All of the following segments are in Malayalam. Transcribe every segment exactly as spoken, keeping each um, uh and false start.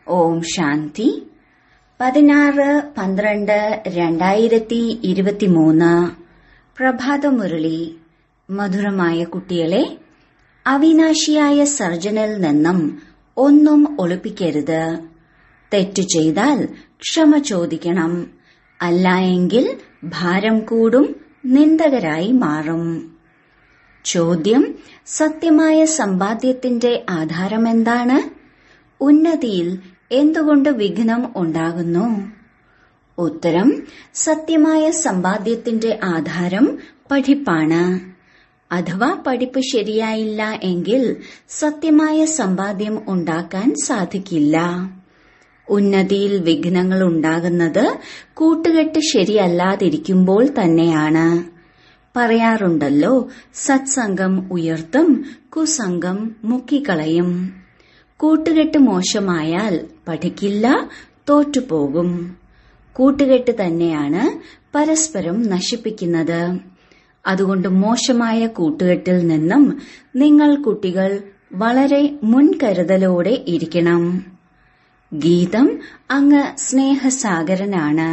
ഓം ശാന്തി. പതിനാറ് പന്ത്രണ്ട് രണ്ടായിരത്തി ഇരുപത്തിമൂന്ന് പ്രഭാതമുരളി. മധുരമായ കുട്ടികളെ, അവിനാശിയായ സർജനിൽ നിന്നും ഒന്നും ഒളിപ്പിക്കരുത്. തെറ്റു ചെയ്താൽ ക്ഷമ ചോദിക്കണം. അല്ല എങ്കിൽ ഭാരം കൂടും, നിന്ദകരായി മാറും. ചോദ്യം: സത്യമായ സമ്പാദ്യത്തിന്റെ ആധാരമെന്താണ്? ഉന്നതിയിൽ എന്തുകൊണ്ട് വിഘ്നം ഉണ്ടാകുന്നു? ഉത്തരം: സത്യമായ സമ്പാദ്യത്തിന്റെ ആധാരം പഠിപ്പാണ്. അഥവാ പഠിപ്പ് ശരിയായില്ല എങ്കിൽ സത്യമായ സമ്പാദ്യം ഉണ്ടാക്കാൻ സാധിക്കില്ല. ഉന്നതിയിൽ വിഘ്നങ്ങൾ ഉണ്ടാകുന്നത് കൂട്ടുകെട്ട് ശരിയല്ലാതിരിക്കുമ്പോൾ തന്നെയാണ്. പറയാറുണ്ടല്ലോ, സത്സംഗം ഉയർത്തും, കുസംഗം മുക്കിക്കളയും. കൂട്ടുകെട്ട് മോശമായാൽ പഠിക്കില്ല, തോറ്റുപോകും. കൂട്ടുകെട്ട് തന്നെയാണ് പരസ്പരം നശിപ്പിക്കുന്നത്. അതുകൊണ്ട് മോശമായ കൂട്ടുകെട്ടിൽ നിന്നും നിങ്ങൾ കുട്ടികൾ വളരെ മുൻകരുതലോടെ ഇരിക്കണം. ഗീതം: അങ്ങ് സ്നേഹസാഗരനാണ്.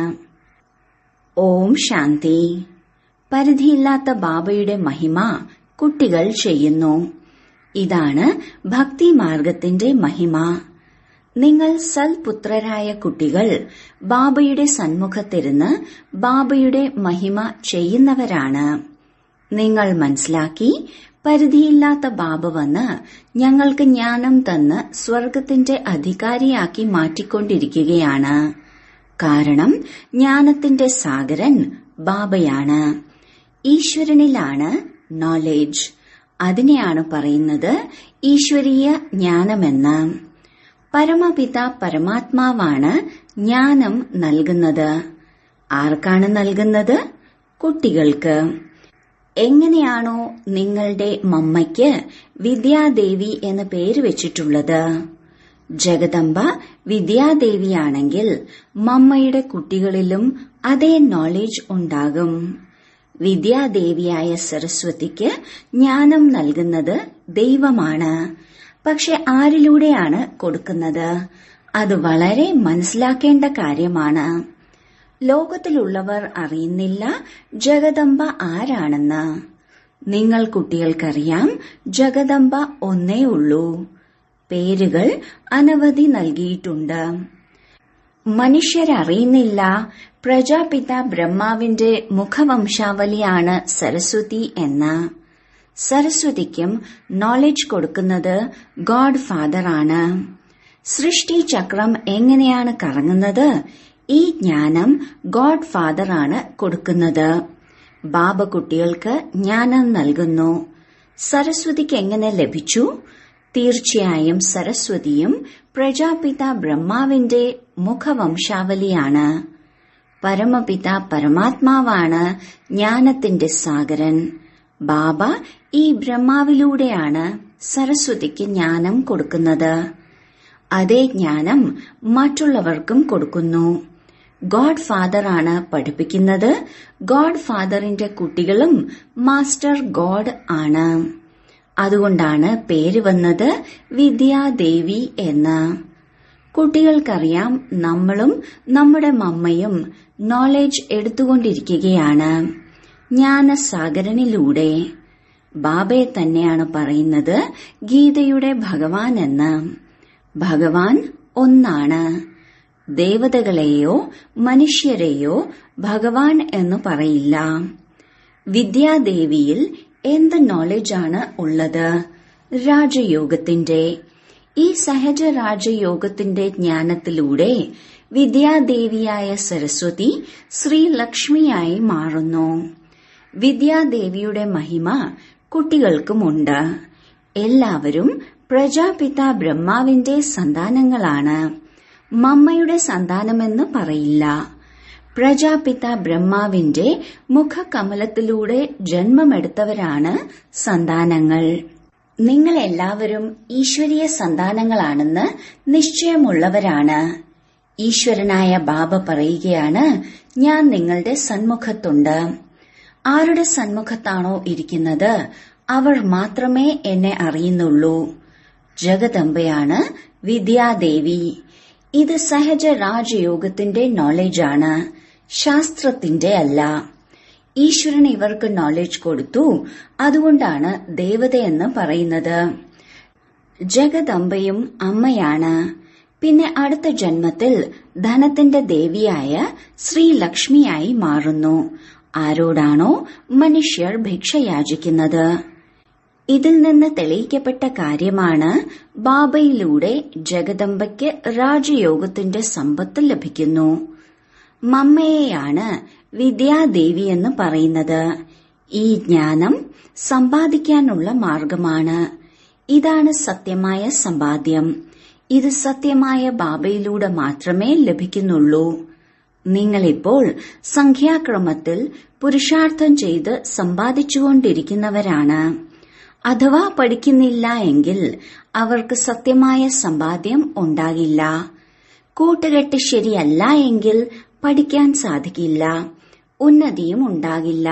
ഓം ശാന്തി. പരിധിയില്ലാത്ത ബാബയുടെ മഹിമ കുട്ടികൾ ചെയ്യുന്നു. ഇതാണ് ഭക്തിമാർഗത്തിന്റെ മഹിമ. നിങ്ങൾ സൽപുത്രരായ കുട്ടികൾ ബാബയുടെ സന്മുഖത്തിരുന്ന് ബാബയുടെ മഹിമ ചെയ്യുന്നവരാണ്. നിങ്ങൾ മനസ്സിലാക്കി, പരിധിയില്ലാത്ത ബാബ വന്ന് ഞങ്ങൾക്ക് ജ്ഞാനം തന്ന് സ്വർഗത്തിന്റെ അധികാരിയാക്കി മാറ്റിക്കൊണ്ടിരിക്കുകയാണ്. കാരണം ജ്ഞാനത്തിന്റെ സാഗരൻ ബാബയാണ്. ഈശ്വരനിലാണ് നോളേജ്. അതിനെയാണ് പറയുന്നത് ഈശ്വരീയ ജ്ഞാനമെന്ന്. പരമപിത പരമാത്മാവാണ് ജ്ഞാനം നൽകുന്നത്. ആർക്കാണ് നൽകുന്നത്? കുട്ടികൾക്ക്. എങ്ങനെയാണോ നിങ്ങളുടെ മമ്മയ്ക്ക് വിദ്യാദേവി എന്ന് പേര് വെച്ചിട്ടുള്ളത്, ജഗദംബ വിദ്യാദേവിയാണെങ്കിൽ മമ്മയുടെ കുട്ടികളിലും അതേ നോളേജ് ഉണ്ടാകും. വിദ്യാദേവിയായ സരസ്വതിക്ക് ജ്ഞാനം നൽകുന്നത് ദൈവമാണ്. പക്ഷെ ആരിലൂടെയാണ് കൊടുക്കുന്നത്? അത് വളരെ മനസ്സിലാക്കേണ്ട കാര്യമാണ്. ലോകത്തിലുള്ളവർ അറിയുന്നില്ല ജഗദംബ ആരാണെന്ന്. നിങ്ങൾ കുട്ടികൾക്കറിയാം, ജഗദംബ ഒന്നേ ഉള്ളൂ. പേരുകൾ അനവധി നൽകിയിട്ടുണ്ട്. മനുഷ്യരറിയുന്നില്ല പ്രജാപിത ബ്രഹ്മാവിന്റെ മുഖവംശാവലിയാണ് സരസ്വതി എന്ന്. സരസ്വതിക്കും നോളജ് കൊടുക്കുന്നത് ഗോഡ് ഫാദർ ആണ്. സൃഷ്ടി ചക്രം എങ്ങനെയാണ് കറങ്ങുന്നത്? ഈ ജ്ഞാനം ഗോഡ് ഫാദർ ആണ് കൊടുക്കുന്നത്. ബാബ കുട്ടികൾക്ക് ജ്ഞാനം നൽകുന്നു. സരസ്വതിക്ക് എങ്ങനെ ലഭിച്ചു? തീർച്ചയായും സരസ്വതിയും പ്രജാപിത ബ്രഹ്മാവിന്റെ മുഖവംശാവലിയാണ്. പരമപിത പരമാത്മാവാണ് ജ്ഞാനത്തിന്റെ സാഗരൻ. ബാബ ഈ ബ്രഹ്മാവിലൂടെയാണ് സരസ്വതിക്ക് ജ്ഞാനം കൊടുക്കുന്നത്. അതേ ജ്ഞാനം മറ്റുള്ളവർക്കും കൊടുക്കുന്നു. ഗോഡ് ഫാദർ ആണ് പഠിപ്പിക്കുന്നത്. ഗോഡ് ഫാദറിന്റെ കുട്ടികളും മാസ്റ്റർ ഗോഡ് ആണ്. അതുകൊണ്ടാണ് പേര് വന്നത് വിദ്യാദേവി എന്ന്. കുട്ടികൾക്കറിയാം, നമ്മളും നമ്മുടെ മമ്മയും നോളേജ് എടുത്തുകൊണ്ടിരിക്കുകയാണ് ജ്ഞാനസാഗരനിലൂടെ. ബാബയെ തന്നെയാണ് പറയുന്നത് ഗീതയുടെ ഭഗവാൻ എന്ന്. ഭഗവാൻ ഒന്നാണ്. ദേവതകളെയോ മനുഷ്യരെയോ ഭഗവാൻ എന്ന് പറയില്ല. വിദ്യാദേവിയിൽ എന്ത് നോളജാണ് ഉള്ളത്? രാജയോഗത്തിന്റെ. ഈ സഹജ രാജയോഗത്തിന്റെ ജ്ഞാനത്തിലൂടെ വിദ്യാദേവിയായ സരസ്വതി ശ്രീലക്ഷ്മിയായി മാറുന്നു. വിദ്യാദേവിയുടെ മഹിമ കുട്ടികൾക്കുമുണ്ട്. എല്ലാവരും പ്രജാപിത ബ്രഹ്മാവിന്റെ സന്താനങ്ങളാണ്. മമ്മയുടെ സന്താനമെന്ന് പറയില്ല. പ്രജാപിത ബ്രഹ്മാവിന്റെ മുഖകമലത്തിലൂടെ ജന്മമെടുത്തവരാണ് സന്താനങ്ങൾ. നിങ്ങൾ എല്ലാവരും ഈശ്വരീയ സന്താനങ്ങളാണെന്ന് നിശ്ചയമുള്ളവരാണ്. ഈശ്വരനായ ബാബ പറയുകയാണ്, ഞാൻ നിങ്ങളുടെ സന്മുഖത്തുണ്ട്. ആരുടെ സന്മുഖത്താണോ ഇരിക്കുന്നത് അവർ മാത്രമേ എന്നെ അറിയുന്നുള്ളൂ. ജഗദംബയാണ് വിദ്യാദേവി. ഇത് സഹജ രാജയോഗത്തിന്റെ നോളജാണ്, ശാസ്ത്രത്തിന്റെ അല്ല. ഈശ്വരൻ ഇവർക്ക് നോളജ് കൊടുത്തു, അതുകൊണ്ടാണ് ദേവതയെന്ന് പറയുന്നത്. ജഗദംബയും അമ്മയാണ്. പിന്നെ അടുത്ത ജന്മത്തിൽ ധനത്തിന്റെ ദേവിയായ ശ്രീലക്ഷ്മിയായി മാറുന്നു. ആരോടാണോ മനുഷ്യർ ഭിക്ഷ യാചിക്കുന്നത്. ഇതിൽ നിന്ന് തെളിയിക്കപ്പെട്ട കാര്യമാണ് ബാബയിലൂടെ ജഗദംബയ്ക്ക് രാജയോഗത്തിന്റെ സമ്പത്ത് ലഭിക്കുന്നു. മമ്മയെയാണ് വിദ്യാദേവി എന്ന് പറയുന്നത്. ഈ ജ്ഞാനം സമ്പാദിക്കാനുള്ള മാർഗമാണ്. ഇതാണ് സത്യമായ സമ്പാദ്യം. ഇത് സത്യമായ ബാബയിലൂടെ മാത്രമേ ലഭിക്കുന്നുള്ളൂ. നിങ്ങളിപ്പോൾ സംഖ്യാക്രമത്തിൽ പുരുഷാർത്ഥം ചെയ്ത് സമ്പാദിച്ചുകൊണ്ടിരിക്കുന്നവരാണ്. അഥവാ പഠിക്കുന്നില്ല എങ്കിൽ അവർക്ക് സത്യമായ സമ്പാദ്യം ഉണ്ടാകില്ല. കൂട്ടുകെട്ട് ശരിയല്ല എങ്കിൽ പഠിക്കാൻ സാധിക്കില്ല, ഉന്നതിയും ഉണ്ടാകില്ല.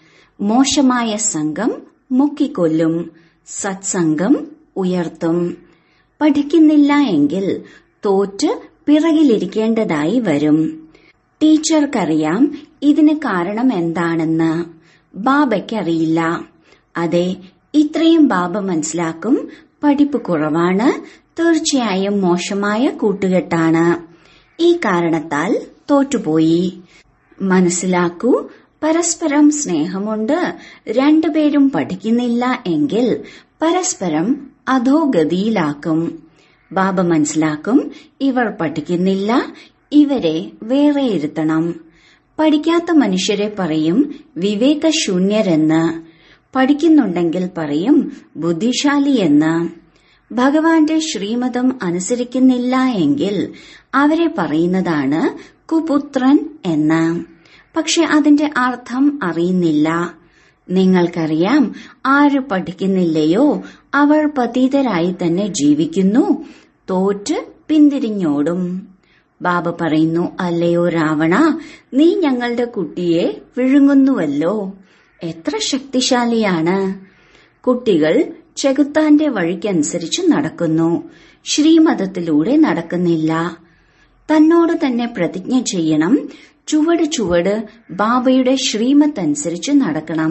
മോശമായ സംഘം മുക്കിക്കൊല്ലും, സത്സംഗം ഉയർത്തും. പഠിക്കുന്നില്ല എങ്കിൽ തോറ്റ് പിറകിലിരിക്കേണ്ടതായി വരും. ടീച്ചർക്കറിയാം ഇതിന് കാരണം എന്താണെന്ന്, ബാബയ്ക്കറിയില്ല. അതെ, ഇത്രയും ബാബ മനസ്സിലാക്കും. പഠിപ്പ് കുറവാണ്, തീർച്ചയായും മോശമായ കൂട്ടുകെട്ടാണ്. ഈ കാരണത്താൽ തോറ്റുപോയി. മനസ്സിലാക്കൂ, പരസ്പരം സ്നേഹമുണ്ട്. രണ്ടുപേരും പഠിക്കുന്നില്ല എങ്കിൽ പരസ്പരം അധോഗതിയിലാക്കും. ബാബ മനസ്സിലാക്കും, ഇവർ പഠിക്കുന്നില്ല, ഇവരെ വേറെ ഇരുത്തണം. പഠിക്കാത്ത മനുഷ്യരെ പറയും വിവേകശൂന്യരെന്ന്, പഠിക്കുന്നുണ്ടെങ്കിൽ പറയും ബുദ്ധിശാലിയെന്ന്. ഭഗവാന്റെ ശ്രീമതം അനുസരിക്കുന്നില്ല എങ്കിൽ അവരെ പറയുന്നതാണ് കുപുത്രൻ എന്ന്. പക്ഷെ അതിന്റെ അർത്ഥം അറിയുന്നില്ല. നിങ്ങൾക്കറിയാം, ആര് പഠിക്കുന്നില്ലയോ അവർ പതീതരായി തന്നെ ജീവിക്കുന്നു, തോറ്റ് പിന്തിരിഞ്ഞോടും. ബാബ പറയുന്നു, അല്ലയോ രാവണ, നീ ഞങ്ങളുടെ കുട്ടിയെ വിഴുങ്ങുന്നുവല്ലോ. എത്ര ശക്തിശാലിയാണ്. കുട്ടികൾ ചെകുത്താന്റെ വഴിക്കനുസരിച്ച് നടക്കുന്നു, ശ്രീമതത്തിലൂടെ നടക്കുന്നില്ല. തന്നോട് തന്നെ പ്രതിജ്ഞ ചെയ്യണം, ചുവട് ചുവട് ബാബയുടെ ശ്രീമത്തനുസരിച്ച് നടക്കണം.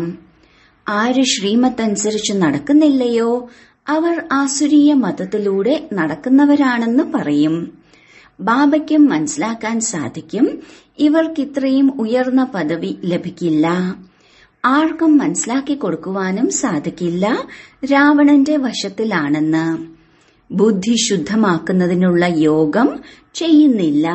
ആര് ശ്രീമത്തനുസരിച്ച് നടക്കുന്നില്ലയോ അവർ ആസുരീയ മതത്തിലൂടെ നടക്കുന്നവരാണെന്ന് പറയും. ബാബയ്ക്കും മനസ്സിലാക്കാൻ സാധിക്കും, ഇവർക്കിത്രയും ഉയർന്ന പദവി ലഭിക്കില്ല. ആർക്കും മനസ്സിലാക്കി കൊടുക്കുവാനും സാധിക്കില്ല, രാവണന്റെ വശത്തിലാണെന്ന്. ബുദ്ധി ശുദ്ധമാക്കുന്നതിനുള്ള യോഗം ചെയ്യുന്നില്ല.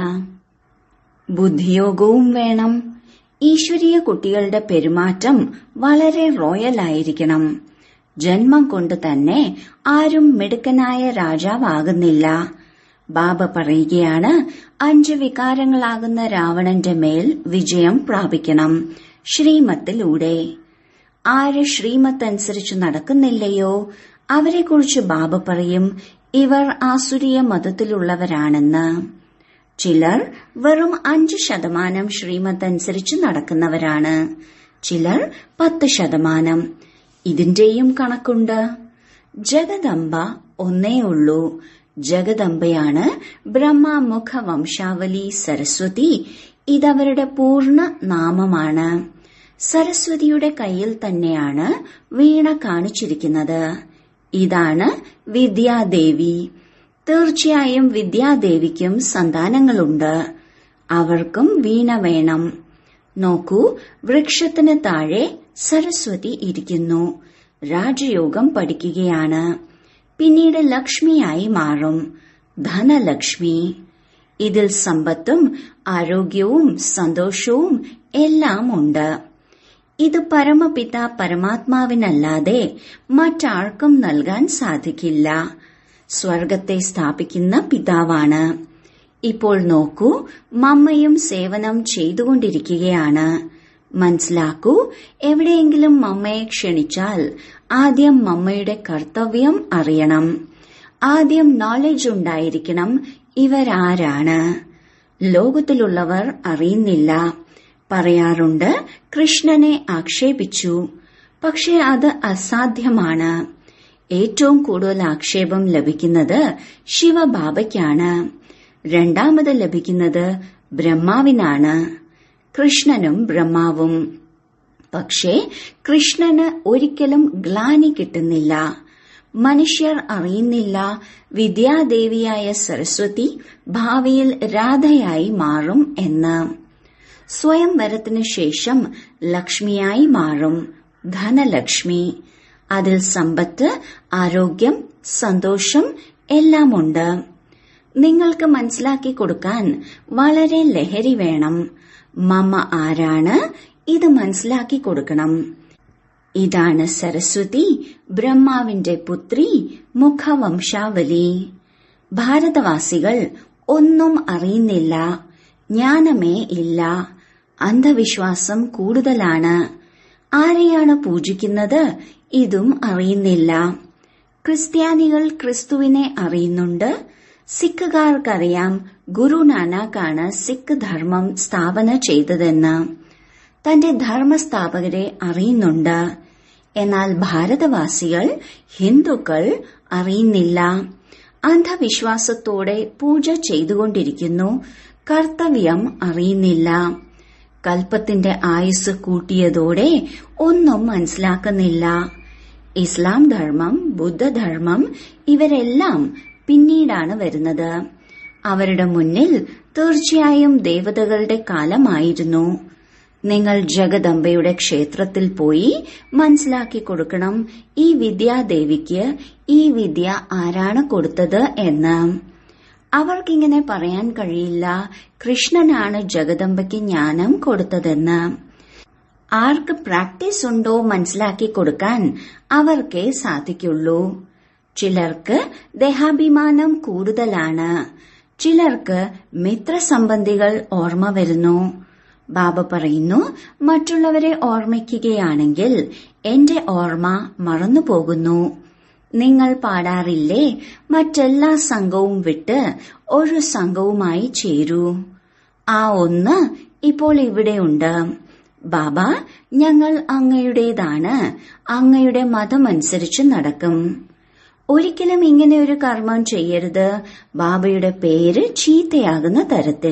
ബുദ്ധിയോഗവും വേണം. ഈശ്വരീയ കുട്ടികളുടെ പെരുമാറ്റം വളരെ റോയലായിരിക്കണം. ജന്മം കൊണ്ട് തന്നെ ആരും മിടുക്കനായ രാജാവാകുന്നില്ല. ബാബ പറയുകയാണ്, അഞ്ച് വികാരങ്ങളാകുന്ന രാവണന്റെ മേൽ വിജയം പ്രാപിക്കണം ശ്രീമത്തിലൂടെ. ആര് ശ്രീമത്തനുസരിച്ച് നടക്കുന്നില്ലയോ അവരെക്കുറിച്ച് ബാബ പറയും, ഇവർ ആസുരീയ മതത്തിലുള്ളവരാണെന്ന്. ചിലർ വെറും അഞ്ച് ശതമാനം ശ്രീമത്തനുസരിച്ച് നടക്കുന്നവരാണ്, ചിലർ പത്ത് ശതമാനം. ഇതിന്റെയും കണക്കുണ്ട്. ജഗദംബ ഒന്നേ ഉള്ളൂ. ജഗദംബയാണ് ബ്രഹ്മമുഖ വംശാവലി സരസ്വതി. ഇതവരുടെ പൂർണ്ണ നാമമാണ്. സരസ്വതിയുടെ കയ്യിൽ തന്നെയാണ് വീണ കാണിച്ചിരിക്കുന്നത്. ഇതാണ് വിദ്യാദേവി. തീർച്ചയായും വിദ്യാദേവിക്കും സന്താനങ്ങളുണ്ട്. അവർക്കും വീണ വേണം. നോക്കൂ, വൃക്ഷത്തിന് താഴെ സരസ്വതി ഇരിക്കുന്നു. രാജയോഗം പഠിക്കുകയാണ്. പിന്നീട് ലക്ഷ്മിയായി മാറും, ധനലക്ഷ്മി. ഇതിൽ സമ്പത്തും ആരോഗ്യവും സന്തോഷവും എല്ലാം ഉണ്ട്. ഇത് പരമപിത പരമാത്മാവിനല്ലാതെ മറ്റാർക്കും നൽകാൻ സാധിക്കില്ല. സ്വർഗത്തെ സ്ഥാപിക്കുന്ന പിതാവാണ്. ഇപ്പോൾ നോക്കൂ, മമ്മയും സേവനം ചെയ്തുകൊണ്ടിരിക്കുകയാണ്. മനസ്സിലാക്കൂ, എവിടെയെങ്കിലും മമ്മയെ ക്ഷണിച്ചാൽ ആദ്യം മമ്മയുടെ കർത്തവ്യം അറിയണം. ആദ്യം നോളജ് ഉണ്ടായിരിക്കണം, ഇവരാരാണ്. ലോകത്തിലുള്ളവർ അറിയുന്നില്ല. പറയാറുണ്ട്, കൃഷ്ണനെ ആക്ഷേപിച്ചു. പക്ഷെ അത് അസാധ്യമാണ്. ഏറ്റവും കൂടുതൽ ആക്ഷേപം ലഭിക്കുന്നത് ശിവബാബയ്ക്കാണ്. രണ്ടാമത് ലഭിക്കുന്നത് ബ്രഹ്മാവിനാണ്. കൃഷ്ണനും ബ്രഹ്മാവും. പക്ഷേ കൃഷ്ണന് ഒരിക്കലും ഗ്ലാനി കിട്ടുന്നില്ല. മനുഷ്യർ അറിയുന്നില്ല വിദ്യാദേവിയായ സരസ്വതി ഭാവിയിൽ രാധയായി മാറും എന്ന്. സ്വയംവരത്തിനു ശേഷം ലക്ഷ്മിയായി മാറും, ധനലക്ഷ്മി. അതിൽ സമ്പത്ത്, ആരോഗ്യം, സന്തോഷം എല്ലാമുണ്ട്. നിങ്ങൾക്ക് മനസ്സിലാക്കി കൊടുക്കാൻ വളരെ ലഹരി വേണം. മമ ആരാണ്, ഇത് മനസ്സിലാക്കി കൊടുക്കണം. ഇതാണ് സരസ്വതി, ബ്രഹ്മാവിന്റെ പുത്രി, മുഖവംശാവലി. ഭാരതവാസികൾ ഒന്നും അറിയുന്നില്ല, ജ്ഞാനമേ ഇല്ല. അന്ധവിശ്വാസം കൂടുതലാണ്. ആരെയാണ് പൂജിക്കുന്നത് ഇതും അറിയുന്നില്ല. ക്രിസ്ത്യാനികൾ ക്രിസ്തുവിനെ അറിയുന്നുണ്ട്. സിഖുകാർക്കറിയാം ഗുരുനാനാക്കാണ് സിഖ് ധർമ്മം സ്ഥാപന ചെയ്തതെന്ന്. തന്റെ ധർമ്മസ്ഥാപകരെ അറിയുന്നുണ്ട്. എന്നാൽ ഭാരതവാസികൾ, ഹിന്ദുക്കൾ അറിയുന്നില്ല. അന്ധവിശ്വാസത്തോടെ പൂജ ചെയ്തുകൊണ്ടിരിക്കുന്നു. കർത്തവ്യം അറിയുന്നില്ല. കൽപ്പത്തിന്റെ ആയുസ് കൂട്ടിയതോടെ ഒന്നും മനസ്സിലാക്കുന്നില്ല. ഇസ്ലാം ധർമ്മം, ബുദ്ധധർമ്മം ഇവരെല്ലാം പിന്നീടാണ് വരുന്നത്. അവരുടെ മുന്നിൽ തീർച്ചയായും ദേവതകളുടെ കാലമായിരുന്നു. നിങ്ങൾ ജഗദംബയുടെ ക്ഷേത്രത്തിൽ പോയി മനസ്സിലാക്കി കൊടുക്കണം ഈ വിദ്യാദേവിക്ക് ഈ വിദ്യ ആരാണ് കൊടുത്തത് എന്ന്. അവർക്കിങ്ങനെ പറയാൻ കഴിയില്ല കൃഷ്ണനാണ് ജഗദംബയ്ക്ക് ജ്ഞാനം കൊടുത്തതെന്ന്. ആർക്ക് പ്രാക്ടീസ് ഉണ്ടോ മനസ്സിലാക്കി കൊടുക്കാൻ അവർക്കേ സാധിക്കുള്ളൂ. ചിലർക്ക് ദേഹാഭിമാനം കൂടുതലാണ്. ചിലർക്ക് മിത്രസംബന്ധികൾ ഓർമ്മ വരുന്നു. ബാബ പറയുന്നു, മറ്റുള്ളവരെ ഓർമ്മിക്കുകയാണെങ്കിൽ എന്റെ ഓർമ്മ മറന്നുപോകുന്നു. നിങ്ങൾ പാടാറില്ലേ, മറ്റെല്ലാ സംഘവും വിട്ട് ഒരു സംഘവുമായി ചേരൂ. ആ ഒന്ന് ഇപ്പോൾ ഇവിടെയുണ്ട്. ബാബ, ഞങ്ങൾ അങ്ങയുടേതാണ്, അങ്ങയുടെ മതമനുസരിച്ച് നടക്കും. ഒരിക്കലും ഇങ്ങനെ ഒരു കർമ്മം ചെയ്യരുത്, ബാബയുടെ പേര് ചീത്തയാകുന്ന തരത്തിൽ.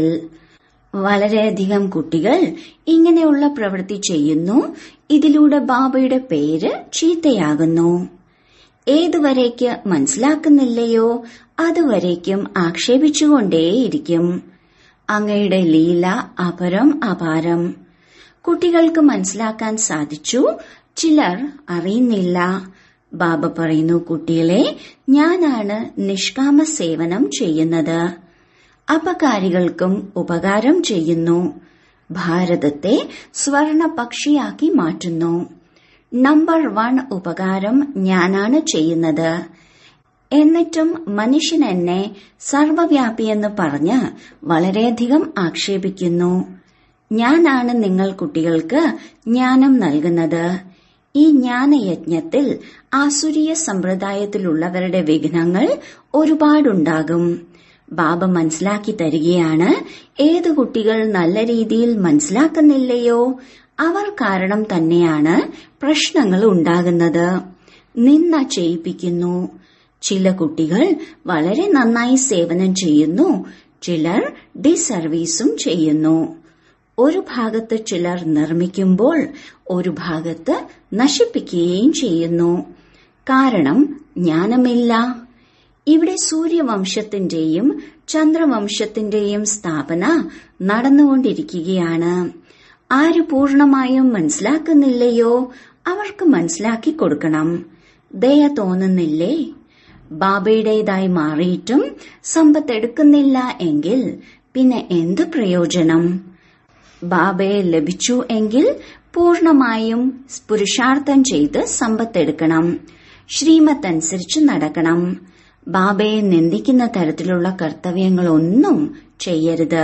വളരെയധികം കുട്ടികൾ ഇങ്ങനെയുള്ള പ്രവൃത്തി ചെയ്യുന്നു. ഇതിലൂടെ ബാബയുടെ പേര് ചീത്തയാകുന്നു. ഏതുവരേക്ക് മനസ്സിലാക്കുന്നില്ലയോ അതുവരേക്കും ആക്ഷേപിച്ചുകൊണ്ടേയിരിക്കും. അങ്ങയുടെ ലീല അപരം അപാരം. കുട്ടികൾക്ക് മനസ്സിലാക്കാൻ സാധിച്ചു, ചിലർ അറിയുന്നില്ല. ബാബ പറയുന്നു, കുട്ടികളെ, ഞാനാണ് നിഷ്കാമ സേവനം ചെയ്യുന്നത്. അപകാരികൾക്കും ഉപകാരം ചെയ്യുന്നു. ഭാരതത്തെ സ്വർണ പക്ഷിയാക്കി മാറ്റുന്നു. നമ്പർ വൺ ഉപകാരം ഞാനാണ് ചെയ്യുന്നത്. എന്നിട്ടും മനുഷ്യൻ എന്നെ സർവവ്യാപിയെന്ന് പറഞ്ഞ് വളരെയധികം ആക്ഷേപിക്കുന്നു. ഞാനാണ് നിങ്ങൾ കുട്ടികൾക്ക് ജ്ഞാനം നൽകുന്നത്. ഈ ജ്ഞാനയജ്ഞത്തിൽ ആസുരീയ സമ്പ്രദായത്തിലുള്ളവരുടെ വിഘ്നങ്ങൾ ഒരുപാടുണ്ടാകും. ബാബ മനസ്സിലാക്കി തരികയാണ്. ഏതു കുട്ടികൾ നല്ല രീതിയിൽ മനസ്സിലാക്കുന്നില്ലയോ അവർ കാരണം തന്നെയാണ് പ്രശ്നങ്ങൾ ഉണ്ടാകുന്നത്. നിന്ന ചെയ്യിപ്പിക്കുന്നു. ചില കുട്ടികൾ വളരെ നന്നായി സേവനം ചെയ്യുന്നു, ചിലർ ഡിസർവീസും ചെയ്യുന്നു. ഒരു ഭാഗത്ത് ചിലർ നിർമ്മിക്കുമ്പോൾ ഒരു ഭാഗത്ത് നശിപ്പിക്കുകയും ചെയ്യുന്നു. കാരണം ജ്ഞാനമില്ല. ഇവിടെ സൂര്യവംശത്തിന്റെയും ചന്ദ്രവംശത്തിന്റെയും സ്ഥാപന നടന്നുകൊണ്ടിരിക്കുകയാണ്. ആര് പൂർണമായും മനസ്സിലാക്കുന്നില്ലയോ അവർക്ക് മനസ്സിലാക്കി കൊടുക്കണം. ദയ തോന്നുന്നില്ലേ? ബാബയുടേതായി മാറിയിട്ടും സമ്പത്തെടുക്കുന്നില്ല എങ്കിൽ പിന്നെ എന്ത് പ്രയോജനം? ബാബയെ ലഭിച്ചു എങ്കിൽ പൂർണമായും പുരുഷാർത്ഥം ചെയ്ത് സമ്പത്തെടുക്കണം. ശ്രീമത്ത് അനുസരിച്ച് നടക്കണം. ബാബയെ നിന്ദിക്കുന്ന തരത്തിലുള്ള കർത്തവ്യങ്ങളൊന്നും ചെയ്യരുത്.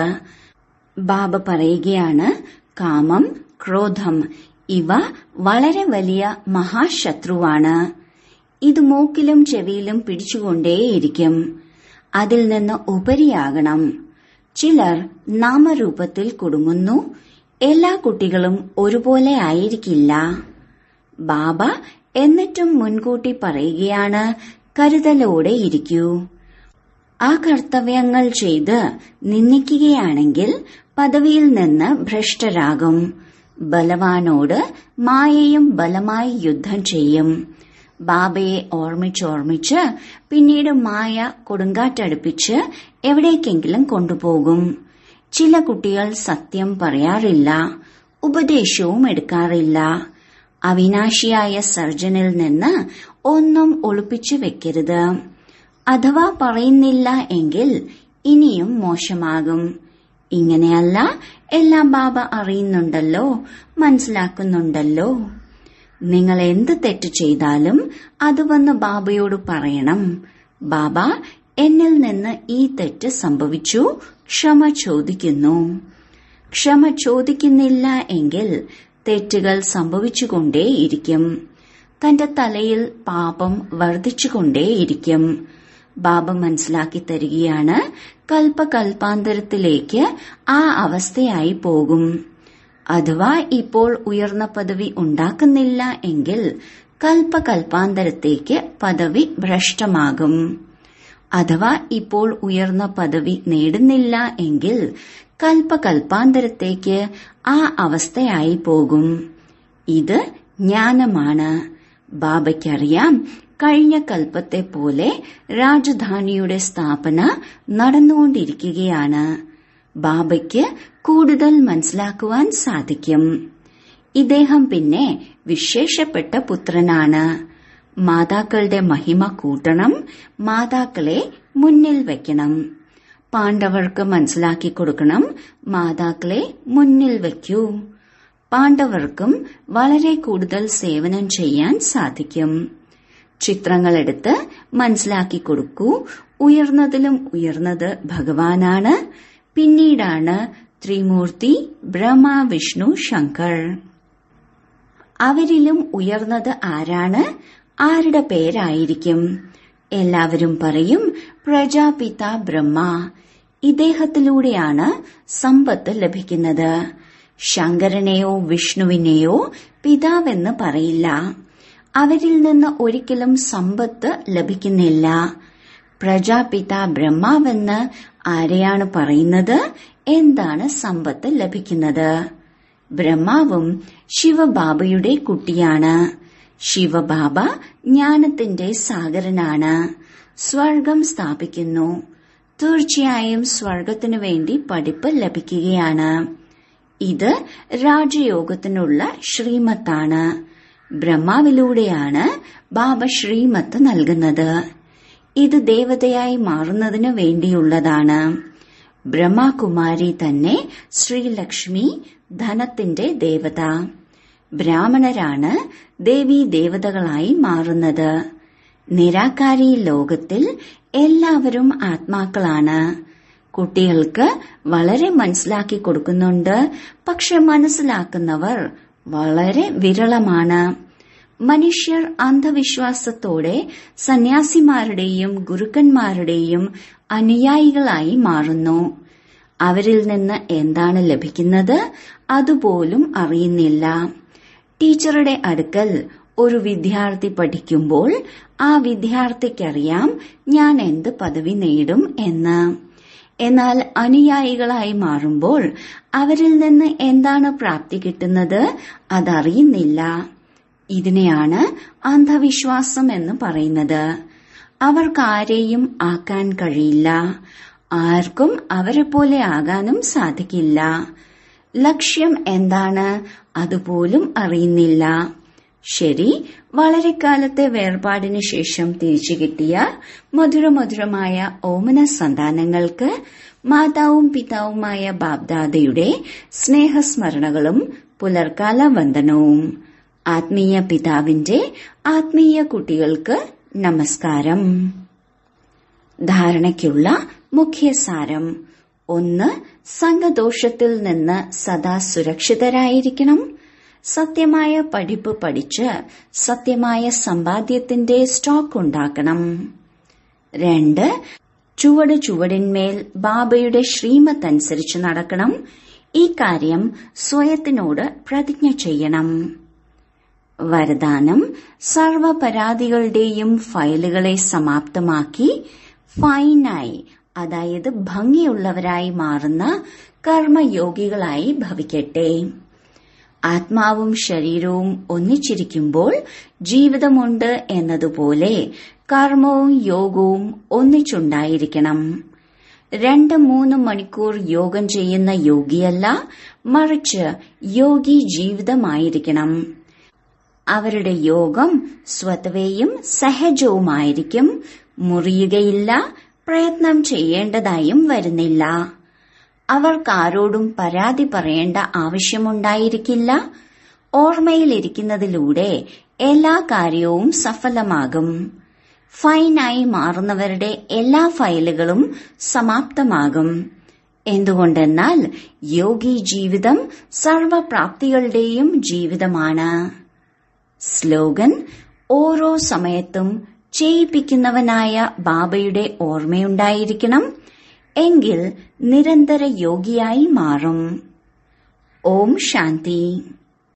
ബാബ പറയുകയാണ്, കാമം, ക്രോധം ഇവ വളരെ വലിയ മഹാശത്രുവാണ്. ഇത് മൂക്കിലും ചെവിയിലും പിടിച്ചുകൊണ്ടേയിരിക്കും. അതിൽ നിന്ന് ഉപരിയാകണം. ചിലർ നാമരൂപത്തിൽ കുടുങ്ങുന്നു. എല്ലാ കുട്ടികളും ഒരുപോലെ ആയിരിക്കില്ല. ബാബ എന്നിട്ടും മുൻകൂട്ടി പറയുകയാണ്, കരുതലോടെ ഇരിക്കൂ. ആ കർത്തവ്യങ്ങൾ ചെയ്ത് നിന്ദിക്കുകയാണെങ്കിൽ പദവിയിൽ നിന്ന് ഭ്രഷ്ടരാകും. ബലവാനോട് മായയും ബലമായി യുദ്ധം ചെയ്യും. ബാബയെ ഓർമ്മിച്ചോർമ്മിച്ച് പിന്നീട് മായ കൊടുങ്കാറ്റടുപ്പിച്ച് എവിടേക്കെങ്കിലും കൊണ്ടുപോകും. ചില കുട്ടികൾ സത്യം പറയാറില്ല, ഉപദേശവും എടുക്കാറില്ല. അവിനാശിയായ സർജനിൽ നിന്ന് ഒന്നും ഒളിപ്പിച്ചു വെക്കരുത്. അഥവാ പറയുന്നില്ല എങ്കിൽ ഇനിയും മോശമാകും. ഇങ്ങനെയല്ല, എല്ലാം ബാബ അറിയുന്നുണ്ടല്ലോ, മനസ്സിലാക്കുന്നുണ്ടല്ലോ. നിങ്ങൾ എന്ത് തെറ്റ് ചെയ്താലും അത് വന്ന് ബാബയോട് പറയണം. ബാബ, എന്നിൽ നിന്ന് ഈ തെറ്റ് സംഭവിച്ചു, ക്ഷമ ചോദിക്കുന്നു. ക്ഷമ ചോദിക്കുന്നില്ല എങ്കിൽ തെറ്റുകൾ സംഭവിച്ചുകൊണ്ടേയിരിക്കും. തന്റെ തലയിൽ പാപം വർദ്ധിച്ചുകൊണ്ടേയിരിക്കും. ബാബ മനസ്സിലാക്കി തരികയാണ്, കൽപ്പകൽപ്പാന്തരത്തിലേക്ക് ആ അവസ്ഥയായി പോകും. അഥവാ ഇപ്പോൾ ഉയർന്ന പദവി ഉണ്ടാക്കുന്നില്ല എങ്കിൽ കൽപ്പകൽപ്പാന്തരത്തേക്ക് പദവി ഭ്രഷ്ടമാകും. അഥവാ ഇപ്പോൾ ഉയർന്ന പദവി നേടുന്നില്ല എങ്കിൽ കൽപ്പകൽപ്പാന്തരത്തേക്ക് ആ അവസ്ഥയായി പോകും. ഇത് ജ്ഞാനമാണ്. ബാബയ്ക്കറിയാം, കഴിഞ്ഞ കൽപ്പത്തെ പോലെ രാജധാനിയുടെ സ്ഥാപന നടന്നുകൊണ്ടിരിക്കുകയാണ്. ബാബയ്ക്ക് കൂടുതൽ മനസ്സിലാക്കുവാൻ സാധിക്കും. ഇദ്ദേഹം പിന്നെ വിശേഷപ്പെട്ട പുത്രനാണ്. മാതാക്കളുടെ മഹിമ കൂട്ടണം, മാതാക്കളെ മുന്നിൽ വയ്ക്കണം. പാണ്ഡവർക്ക് മനസ്സിലാക്കി കൊടുക്കണം, മാതാക്കളെ മുന്നിൽ വയ്ക്കൂ. പാണ്ഡവർക്കും വളരെ കൂടുതൽ സേവനം ചെയ്യാൻ സാധിക്കും. ചിത്രങ്ങളെടുത്ത് മനസ്സിലാക്കി കൊടുക്കൂ. ഉയർന്നതിലും ഉയർന്നത് ഭഗവാനാണ്. പിന്നീടാണ് ത്രിമൂർത്തി ബ്രഹ്മ, വിഷ്ണു, ശങ്കർ. അവരിലും ഉയർന്നത് ആരാണ്? ആരുടെ പേരായിരിക്കും? എല്ലാവരും പറയും പ്രജാപിത ബ്രഹ്മ. ഇദ്ദേഹത്തിലൂടെയാണ് സമ്പത്ത് ലഭിക്കുന്നത്. ശങ്കരനെയോ വിഷ്ണുവിനെയോ പിതാവെന്ന് പറയില്ല. അവരിൽ നിന്ന് ഒരിക്കലും സമ്പത്ത് ലഭിക്കുന്നില്ല. പ്രജാപിത ബ്രഹ്മാവെന്ന് ആരെയാണ് പറയുന്നത്? എന്താണ് സമ്പത്ത് ലഭിക്കുന്നത്? ബ്രഹ്മാവും ശിവബാബയുടെ കുട്ടിയാണ്. ശിവബാബ ജ്ഞാനത്തിന്റെ സാഗരനാണ്. സ്വർഗം സ്ഥാപിക്കുന്നു. തീർച്ചയായും സ്വർഗത്തിനു വേണ്ടി പഠിപ്പ് ലഭിക്കുകയാണ്. ഇത് രാജയോഗത്തിനുള്ള ശ്രീമത്താണ്. ബ്രഹ്മാവിലൂടെയാണ് ബാബ ശ്രീമത്ത് നൽകുന്നത്. ഇത് ദേവതയായി മാറുന്നതിനു വേണ്ടിയുള്ളതാണ്. ബ്രഹ്മകുമാരി തന്നെ ശ്രീലക്ഷ്മി, ധനത്തിന്റെ ദേവത. ബ്രാഹ്മണരാണ് ദേവീ ദേവതകളായി മാറുന്നത്. നിരാകാരി ലോകത്തിൽ എല്ലാവരും ആത്മാക്കളാണ്. കുട്ടികൾക്ക് വളരെ മനസ്സിലാക്കി കൊടുക്കുന്നുണ്ട്. പക്ഷെ മനസ്സിലാക്കുന്നവർ വളരെ വിരളമാണ്. മനുഷ്യർ അന്ധവിശ്വാസത്തോടെ സന്യാസിമാരുടെയും ഗുരുക്കന്മാരുടെയും അനുയായികളായി മാറുന്നു. അവരിൽ നിന്ന് എന്താണ് ലഭിക്കുന്നത് അതുപോലും അറിയുന്നില്ല. ടീച്ചറുടെ അടുക്കൽ ഒരു വിദ്യാർത്ഥി പഠിക്കുമ്പോൾ ആ വിദ്യാർത്ഥിക്കറിയാം ഞാൻ എന്ത് പദവി നേടും എന്ന്. എന്നാൽ അനുയായികളായി മാറുമ്പോൾ അവരിൽ നിന്ന് എന്താണ് പ്രാപ്തി കിട്ടുന്നത് അതറിയുന്നില്ല. ഇതിനെയാണ് അന്ധവിശ്വാസം എന്ന് പറയുന്നത്. അവർക്കാരെയും ആക്കാൻ കഴിയില്ല. ആർക്കും അവരെ പോലെ ആകാനും സാധിക്കില്ല. ലക്ഷ്യം എന്താണ് അതുപോലും അറിയുന്നില്ല. ശരി, വളരെ കാലത്തെ വേർപാടിനു ശേഷം തിരിച്ചു കിട്ടിയ മധുരമധുരമായ ഓമന സന്താനങ്ങൾക്ക് മാതാവും പിതാവുമായ ബാബ്ദാദയുടെ സ്നേഹസ്മരണകളും പുലർക്കാല വന്ദനവും. ആത്മീയ പിതാവിന്റെ ആത്മീയ കുട്ടികൾക്ക് നമസ്കാരം. ധാരണയ്ക്കുള്ള മുഖ്യസാരം: ഒന്ന്, സംഘദോഷത്തിൽ നിന്ന് സദാ സുരക്ഷിതരായിരിക്കണം. സത്യമായ പഠിപ്പ് പഠിച്ച് സത്യമായ സമ്പാദ്യത്തിന്റെ സ്റ്റോക്ക് ഉണ്ടാക്കണം. രണ്ട്, ചുവട് ചുവടിന്മേൽ ബാബയുടെ ശ്രീമത്ത് അനുസരിച്ച് നടക്കണം. ഈ കാര്യം സ്വയത്തിനോട് പ്രതിജ്ഞ ചെയ്യണം. വരദാനം: സർവ പരാതികളുടെയും ഫയലുകളെ സമാപ്തമാക്കി ഫൈനായി, അതായത് ഭംഗിയുള്ളവരായി മാറുന്ന കർമ്മയോഗികളായി ഭവിക്കട്ടെ. ആത്മാവും ശരീരവും ഒന്നിച്ചിരിക്കുമ്പോൾ ജീവിതമുണ്ട് എന്നതുപോലെ കർമ്മവും യോഗവും ഒന്നിച്ചുണ്ടായിരിക്കണം. രണ്ട് മൂന്ന് മണിക്കൂർ യോഗം ചെയ്യുന്ന യോഗിയല്ല, മറിച്ച് യോഗി ജീവിതമായിരിക്കണം. അവരുടെ യോഗം സ്വതവേയും സഹജവുമായിരിക്കും. മുറിയുകയില്ല, പ്രയത്നം ചെയ്യേണ്ടതായും വരുന്നില്ല. അവർക്കാരോടും പരാതി പറയേണ്ട ആവശ്യമുണ്ടായിരിക്കില്ല. ഓർമ്മയിലിരിക്കുന്നതിലൂടെ എല്ലാ കാര്യവും സഫലമാകും. ഫൈനായി മാറുന്നവരുടെ എല്ലാ ഫയലുകളും സമാപ്തമാകും. എന്തുകൊണ്ടെന്നാൽ യോഗി ജീവിതം സർവപ്രാപ്തികളുടെയും ജീവിതമാണ്. സ്ലോഗൻ: ഓരോ സമയത്തും ചെയ്യിപ്പിക്കുന്നവനായ ബാബയുടെ ഓർമ്മയുണ്ടായിരിക്കണം. എങ്കിൽ നിരന്തര യോഗിയായി മാറും. ഓം ശാന്തി.